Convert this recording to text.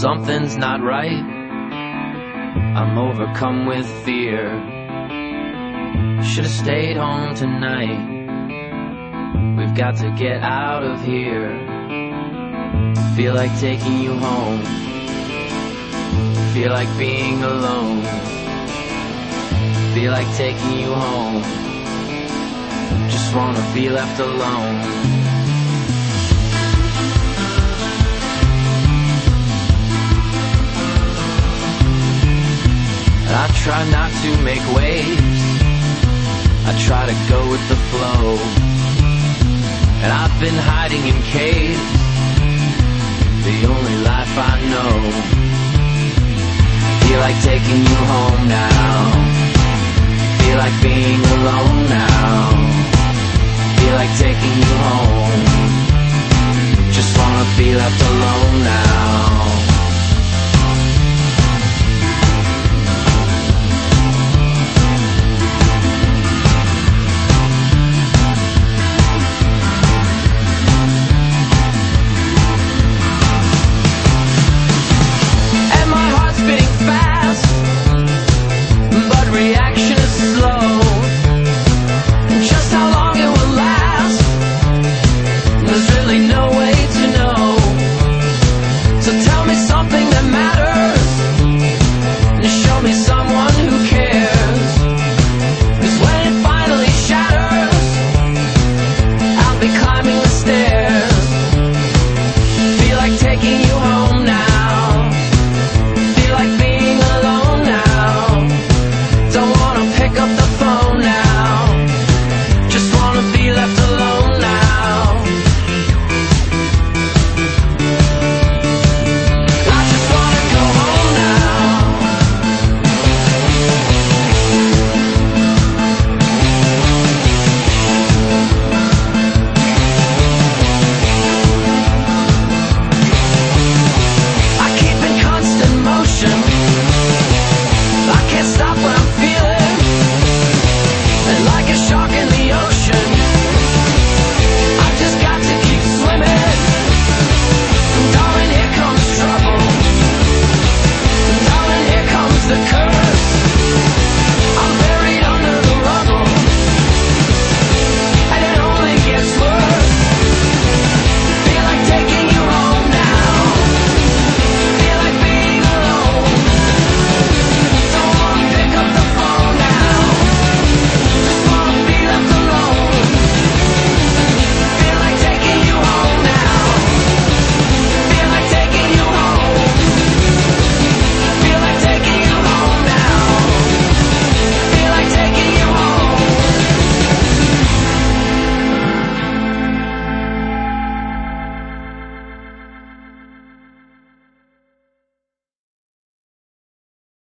something's not right. I'm overcome with fear. Should've stayed home tonight. We've got to get out of here. Feel like taking you home. Feel like being alone. Feel like taking you home. Just wanna be left alone. I try not to make waves. I try to go with the flow. And I've been hiding in caves, the only life I know. Feel like taking you home now. Feel like being alone now. Feel like taking you home. Just wanna be left